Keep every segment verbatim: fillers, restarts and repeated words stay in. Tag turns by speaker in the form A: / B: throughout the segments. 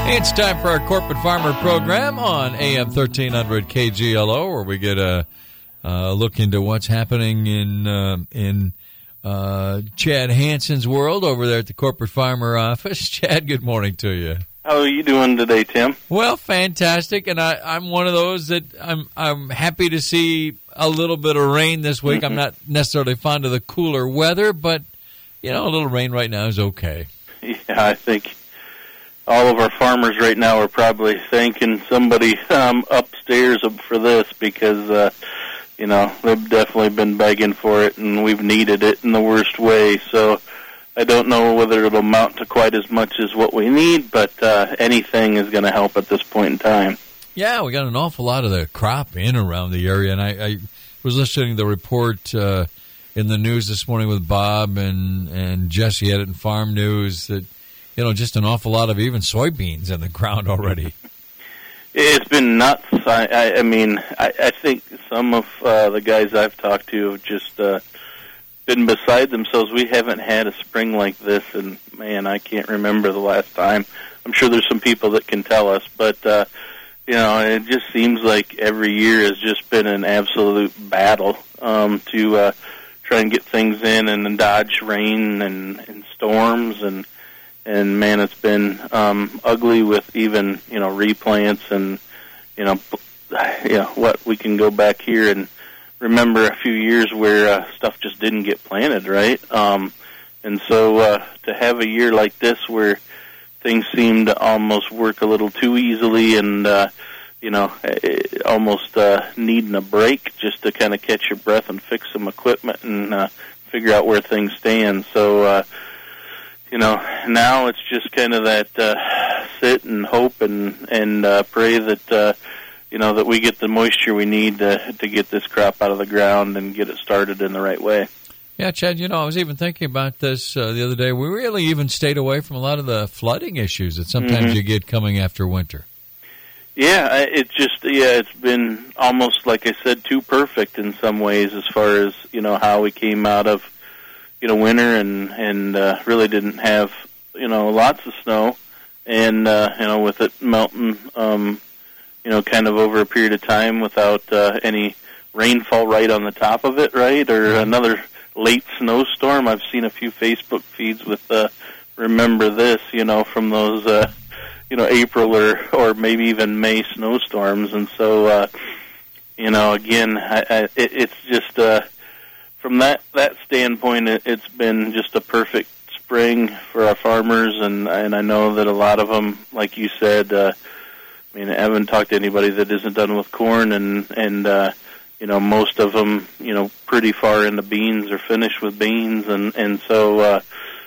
A: It's time for our Corporate Farmer program on A M thirteen hundred K G L O, where we get a, a look into what's happening in uh, in uh, Chad Hansen's world over there at the Corporate Farmer office. Chad, good morning to you.
B: How are you doing today, Tim?
A: Well, fantastic, and I, I'm one of those that I'm I'm happy to see a little bit of rain this week. Mm-hmm. I'm not necessarily fond of the cooler weather, but you know, a little rain right now is okay.
B: Yeah, I think all of our farmers right now are probably thanking somebody um, upstairs for this because, uh, you know, they've definitely been begging for it, and we've needed it in the worst way. So I don't know whether it'll amount to quite as much as what we need, but uh, anything is going to help at this point in time.
A: Yeah, we got an awful lot of the crop in around the area, and I, I was listening to the report uh, in the news this morning with Bob and, and Jesse at it in Farm News that, you know, just an awful lot of even soybeans in the ground already.
B: It's been nuts. I, I, I mean, I, I think some of uh, the guys I've talked to have just uh, been beside themselves. We haven't had a spring like this, and, man, I can't remember the last time. I'm sure there's some people that can tell us, but, uh, you know, it just seems like every year has just been an absolute battle um, to uh, try and get things in and dodge rain and, and storms and And, man, it's been um, ugly with even, you know, replants and, you know, you know, what we can go back here and remember a few years where uh, stuff just didn't get planted, right? Um, and so uh, to have a year like this where things seem to almost work a little too easily and, uh, you know, almost uh, needing a break just to kind of catch your breath and fix some equipment and uh, figure out where things stand. So, uh You know, now it's just kind of that uh, sit and hope and and uh, pray that uh, you know that we get the moisture we need to to get this crop out of the ground and get it started in the right way.
A: Yeah, Chad. You know, I was even thinking about this uh, the other day. We really even stayed away from a lot of the flooding issues that sometimes mm-hmm. you get coming after winter.
B: Yeah, it just yeah, it's been almost like I said, too perfect in some ways as far as you know how we came out of. You know, winter and and uh, really didn't have you know lots of snow, and uh, you know with it melting, um, you know, kind of over a period of time without uh, any rainfall right on the top of it, right, or another late snowstorm. I've seen a few Facebook feeds with uh, remember this, you know, from those uh, you know April or or maybe even May snowstorms, and so uh, you know again, I, I, it, it's just. Uh, From that, that standpoint, it, it's been just a perfect spring for our farmers, and and I know that a lot of them, like you said, uh, I mean, I haven't talked to anybody that isn't done with corn, and and uh, you know, most of them, you know, pretty far into beans or finished with beans, and and so, uh,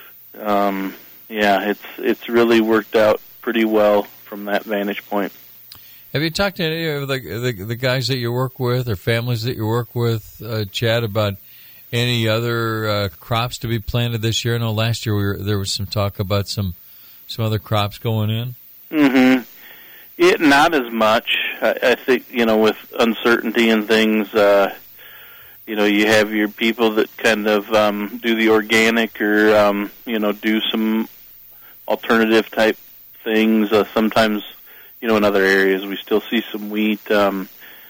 B: um, yeah, it's it's really worked out pretty well from that vantage point.
A: Have you talked to any of the the, the guys that you work with or families that you work with, uh, Chad, about any other uh, crops to be planted this year? I know last year we were, there was some talk about some some other crops going in.
B: Mm-hmm. It, not as much. I, I think, you know, with uncertainty and things, uh, you know, you have your people that kind of um, do the organic or, um, you know, do some alternative type things. Uh, sometimes, you know, in other areas we still see some wheat. Um,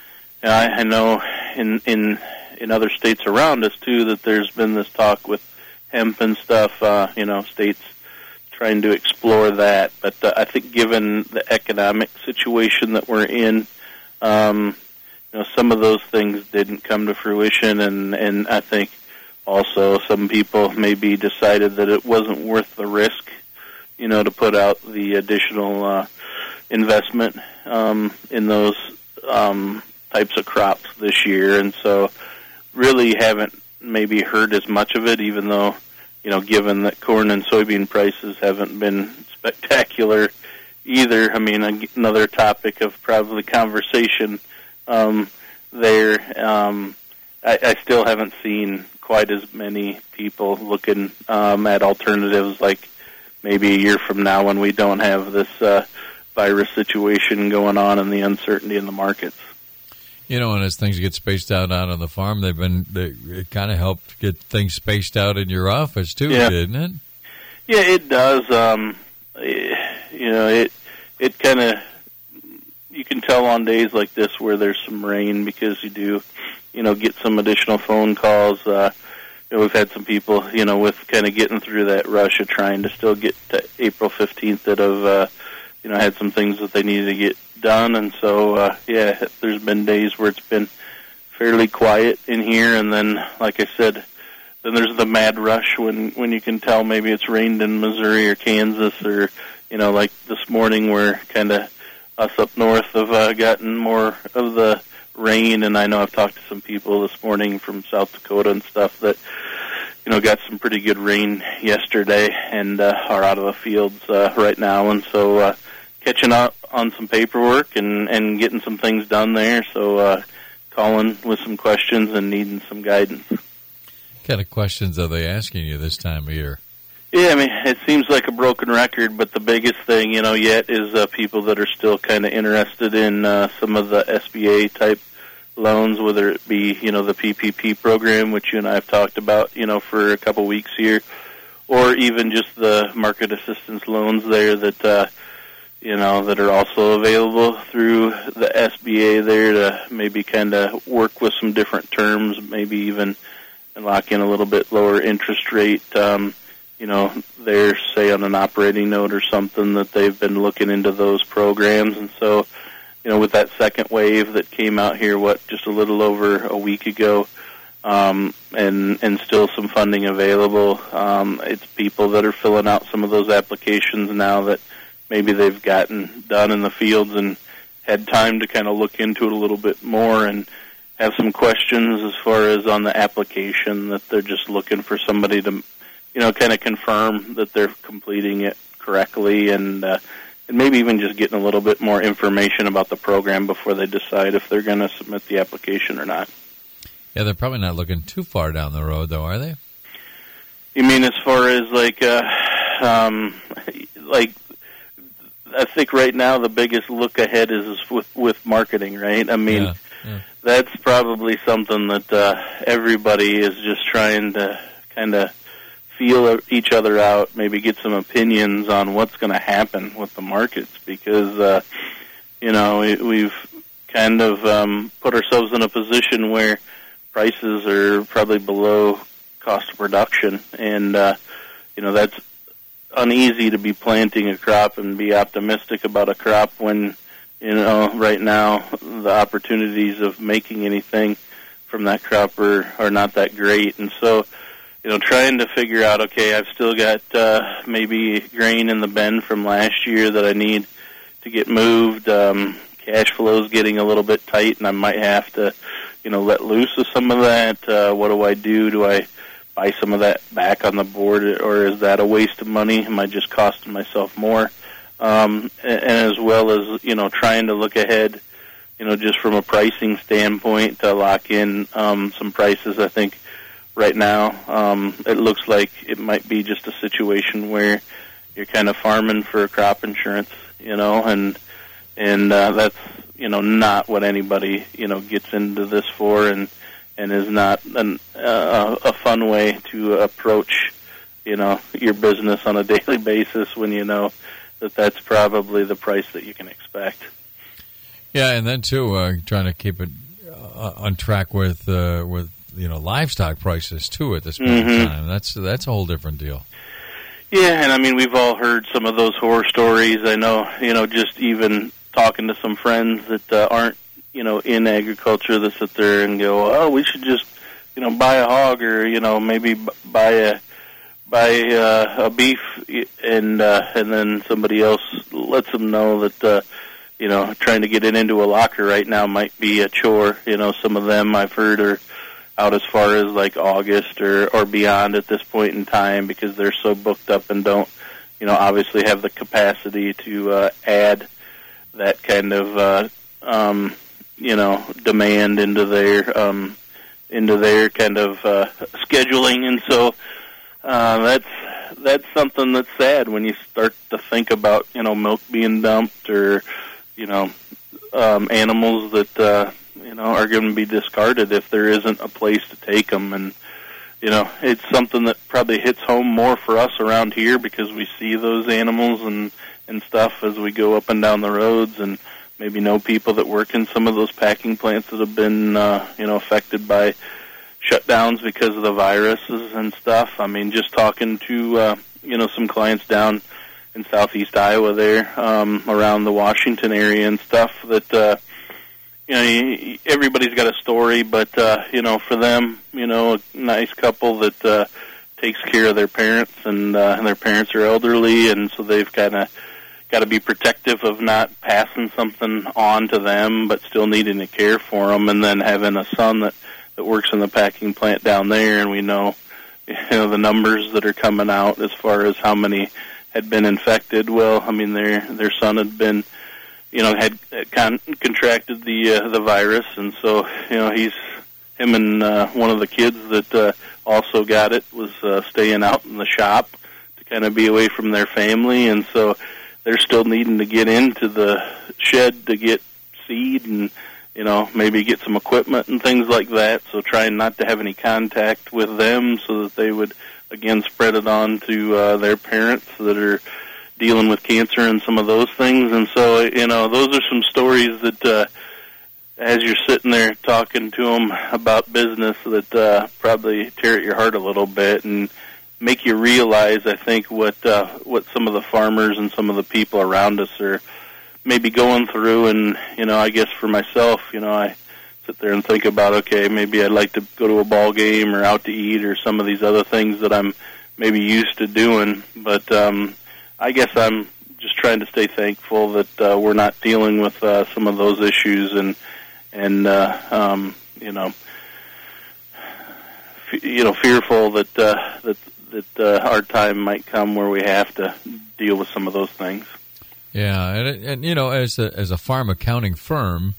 B: I, I know in in in other states around us, too, that there's been this talk with hemp and stuff, uh, you know, states trying to explore that. But uh, I think given the economic situation that we're in, um, you know, some of those things didn't come to fruition, and, and I think also some people maybe decided that it wasn't worth the risk, you know, to put out the additional uh, investment um, in those um, types of crops this year, and so really haven't maybe heard as much of it, even though, you know, given that corn and soybean prices haven't been spectacular either. I mean, another topic of probably conversation um, there. Um, I, I still haven't seen quite as many people looking um, at alternatives like maybe a year from now when we don't have this uh, virus situation going on and the uncertainty in the markets.
A: You know, and as things get spaced out out on the farm, they've been they, it kind of helped get things spaced out in your office too,
B: yeah.
A: didn't it?
B: Yeah, it does. Um, you know, it it kind of, you can tell on days like this where there's some rain because you do, you know, get some additional phone calls. Uh, you know, we've had some people, you know, with kind of getting through that rush of trying to still get to April fifteenth that have, uh, you know, had some things that they needed to get done. And so, uh, yeah, there's been days where it's been fairly quiet in here. And then, like I said, then there's the mad rush when, when you can tell maybe it's rained in Missouri or Kansas or, you know, like this morning where kind of us up north have uh, gotten more of the rain. And I know I've talked to some people this morning from South Dakota and stuff that, you know, got some pretty good rain yesterday and uh, are out of the fields uh, right now. And so uh, catching up on some paperwork and, and getting some things done there. So uh, calling with some questions and needing some guidance.
A: What kind of questions are they asking you this time of year?
B: Yeah, I mean, it seems like a broken record, but the biggest thing, you know, yet is uh, people that are still kind of interested in uh, some of the S B A-type loans, whether it be, you know, the P P P program, which you and I have talked about, you know, for a couple weeks here, or even just the market assistance loans there that, uh, you know, that are also available through the S B A there to maybe kind of work with some different terms, maybe even lock in a little bit lower interest rate, um, you know, they're, say, on an operating note or something that they've been looking into those programs. And so, you know, with that second wave that came out here, what, just a little over a week ago, um, and, and still some funding available, um, it's people that are filling out some of those applications now that maybe they've gotten done in the fields and had time to kind of look into it a little bit more and have some questions as far as on the application that they're just looking for somebody to, you know, kind of confirm that they're completing it correctly and, uh, and maybe even just getting a little bit more information about the program before they decide if they're going to submit the application or not.
A: Yeah, they're probably not looking too far down the road, though, are they?
B: You mean as far as, like, uh, um, like, I think right now the biggest look ahead is with, with marketing, right? I mean,
A: yeah, yeah.
B: That's probably something that uh, everybody is just trying to kind of feel each other out, maybe get some opinions on what's going to happen with the markets because, uh, you know, we've kind of um, put ourselves in a position where prices are probably below cost of production. And, uh, you know, that's uneasy to be planting a crop and be optimistic about a crop when, you know, right now the opportunities of making anything from that crop are, are not that great. And so, you know, trying to figure out, okay, I've still got uh, maybe grain in the bin from last year that I need to get moved. Um, cash flow is getting a little bit tight, and I might have to, you know, let loose of some of that. Uh, what do I do? Do I buy some of that back on the board, or is that a waste of money? Am I just costing myself more? Um, and, and as well as, you know, trying to look ahead, you know, just from a pricing standpoint to lock in um, some prices. I think right now um, it looks like it might be just a situation where you're kind of farming for crop insurance, you know, and and uh, that's, you know, not what anybody, you know, gets into this for, and and is not an, uh, a fun way to approach, you know, your business on a daily basis when you know that that's probably the price that you can expect.
A: Yeah, and then too, uh, trying to keep it uh, on track with uh, with you know livestock prices too at this point mm-hmm. in time. That's that's a whole different deal.
B: Yeah, and I mean we've all heard some of those horror stories. I know, you know, just even talking to some friends that uh, aren't, you know, in agriculture that sit there and go, oh, we should just, you know, buy a hog or, you know, maybe buy a buy uh, a beef, and uh, and then somebody else lets them know that, uh, you know, trying to get it into a locker right now might be a chore. You know, some of them I've heard are out as far as like August or, or beyond at this point in time because they're so booked up and don't, you know, obviously have the capacity to uh, add that kind of, uh, um, you know, demand into their um, into their kind of uh, scheduling, and so uh, that's that's something that's sad when you start to think about, you know, milk being dumped or, you know, um, animals that uh, you know are going to be discarded if there isn't a place to take them, and you know, it's something that probably hits home more for us around here because we see those animals and, and stuff as we go up and down the roads, and maybe know people that work in some of those packing plants that have been, uh, you know, affected by shutdowns because of the viruses and stuff. I mean, just talking to, uh, you know, some clients down in southeast Iowa there, um, around the Washington area and stuff that, uh, you know, everybody's got a story, but, uh, you know, for them, you know, a nice couple that, uh, takes care of their parents, and, uh, and their parents are elderly, and so they've kind of got to be protective of not passing something on to them, but still needing to care for them, and then having a son that, that works in the packing plant down there, and we know, you know, the numbers that are coming out as far as how many had been infected. Well, I mean, their, their son had been, you know, had con- contracted the uh, the virus, and so, you know, he's him and uh, one of the kids that uh, also got it was uh, staying out in the shop to kind of be away from their family, and so they're still needing to get into the shed to get seed and, you know, maybe get some equipment and things like that. So trying not to have any contact with them so that they would again spread it on to uh, their parents that are dealing with cancer and some of those things. And so, you know, those are some stories that, uh, as you're sitting there talking to them about business, that uh, probably tear at your heart a little bit and make you realize, I think, what uh, what some of the farmers and some of the people around us are maybe going through. And, you know, I guess for myself, you know, I sit there and think about, okay, maybe I'd like to go to a ball game or out to eat or some of these other things that I'm maybe used to doing. But um, I guess I'm just trying to stay thankful that uh, we're not dealing with uh, some of those issues, and and uh, um, you know, f- you know, fearful that uh, that that uh, our time might come where we have to deal with some of those things.
A: Yeah, and, and you know, as a as a farm accounting firm,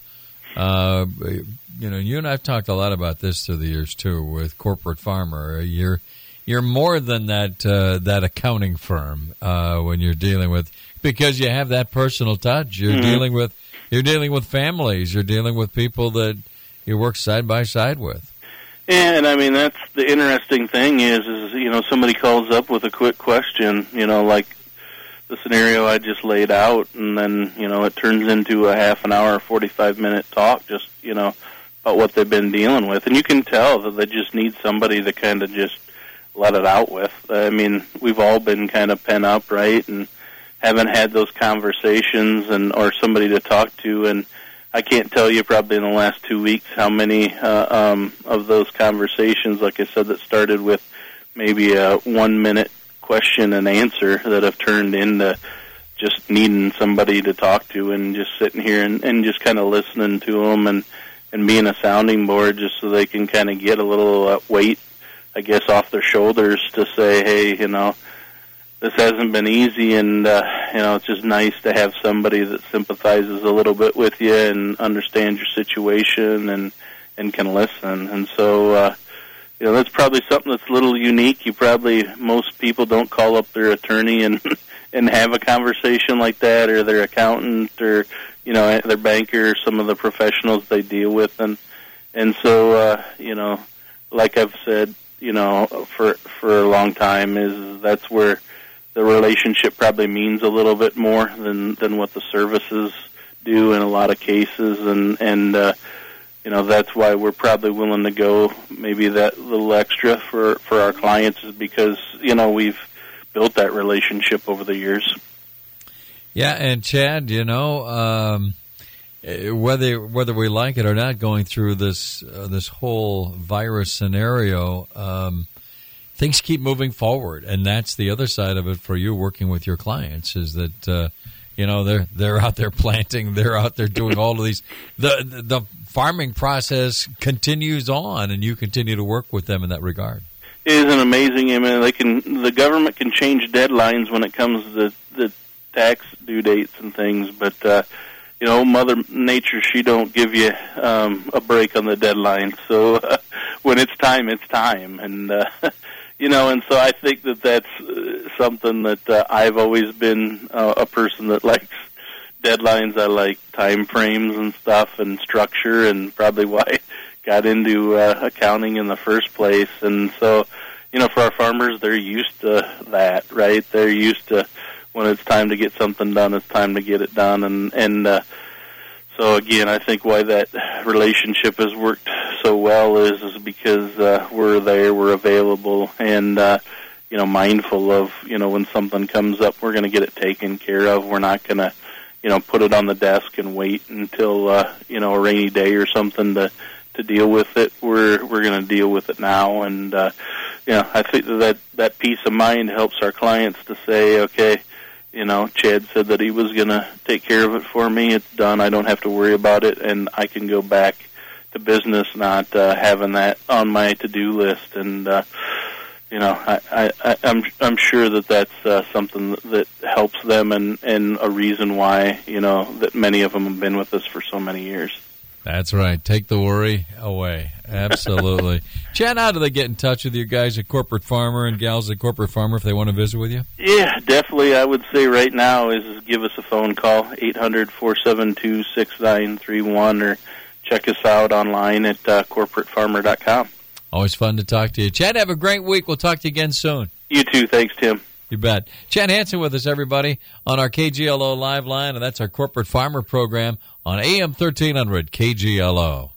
A: uh, you know, you and I've talked a lot about this through the years too. With Corporate Farmer, you're you're more than that uh, that accounting firm uh, when you're dealing with, because you have that personal touch. You're mm-hmm. dealing with you're dealing with families. You're dealing with people that you work side by side with.
B: Yeah, and I mean, that's the interesting thing is, is you know, somebody calls up with a quick question, you know, like the scenario I just laid out, and then, you know, it turns into a half an hour, forty-five minute talk, just, you know, about what they've been dealing with. And you can tell that they just need somebody to kind of just let it out with. I mean, we've all been kind of pent up, right, and haven't had those conversations and or somebody to talk to. And I can't tell you probably in the last two weeks how many uh, um, of those conversations, like I said, that started with maybe a one-minute question and answer that have turned into just needing somebody to talk to and just sitting here and, and just kind of listening to them and, and being a sounding board just so they can kind of get a little uh, weight, I guess, off their shoulders to say, hey, you know, this hasn't been easy, and, uh, you know, it's just nice to have somebody that sympathizes a little bit with you and understands your situation and, and can listen. And so, uh, you know, that's probably something that's a little unique. You probably, most people don't call up their attorney and and have a conversation like that, or their accountant, or, you know, their banker, or some of the professionals they deal with. And, and so, uh, you know, like I've said, you know, for, for a long time, is that's where the relationship probably means a little bit more than, than what the services do in a lot of cases. And, and, uh, you know, that's why we're probably willing to go maybe that little extra for, for our clients, is because, you know, we've built that relationship over the years.
A: Yeah, and Chad, you know, um, whether whether we like it or not, going through this uh, this whole virus scenario, um, things keep moving forward, and that's the other side of it for you working with your clients, is that uh, you know they're they're out there planting, they're out there doing all of these. The the farming process continues on, and you continue to work with them in that regard.
B: It is an amazing. I mean, they can the government can change deadlines when it comes to the tax due dates and things, but uh, you know, Mother Nature, she don't give you um, a break on the deadline. So uh, when it's time, it's time, and uh, you know, and so I think that that's uh, something that uh, I've always been uh, a person that likes deadlines. I like time frames and stuff and structure, and probably why got into uh, accounting in the first place. And so, you know, for our farmers, they're used to that, right? They're used to when it's time to get something done, it's time to get it done. And, and uh, so, again, I think why that relationship has worked so well is, is because uh, we're there, we're available, and, uh, you know, mindful of, you know, when something comes up, we're going to get it taken care of. We're not going to, you know, put it on the desk and wait until, uh, you know, a rainy day or something to, to deal with it. We're, we're going to deal with it now. And, uh, you know, I think that that peace of mind helps our clients to say, okay, you know, Chad said that he was going to take care of it for me. It's done. I don't have to worry about it, and I can go back to business, not uh, having that on my to-do list. And, uh, you know, I, I, I'm I'm sure that that's uh, something that helps them, and, and a reason why, you know, that many of them have been with us for so many years.
A: That's right. Take the worry away. Absolutely. Chad, how do they get in touch with you guys at Corporate Farmer and gals at Corporate Farmer if they want to visit with you?
B: Yeah, definitely. I would say right now is give us a phone call, eight hundred, four seven two, six nine three one, or check us out online at uh, corporate farmer dot com.
A: Always fun to talk to you. Chad, have a great week. We'll talk to you again soon.
B: You too. Thanks, Tim.
A: You bet. Chad Hansen with us, everybody, on our K G L O Live line, and that's our Corporate Farmer program on A M thirteen hundred K G L O.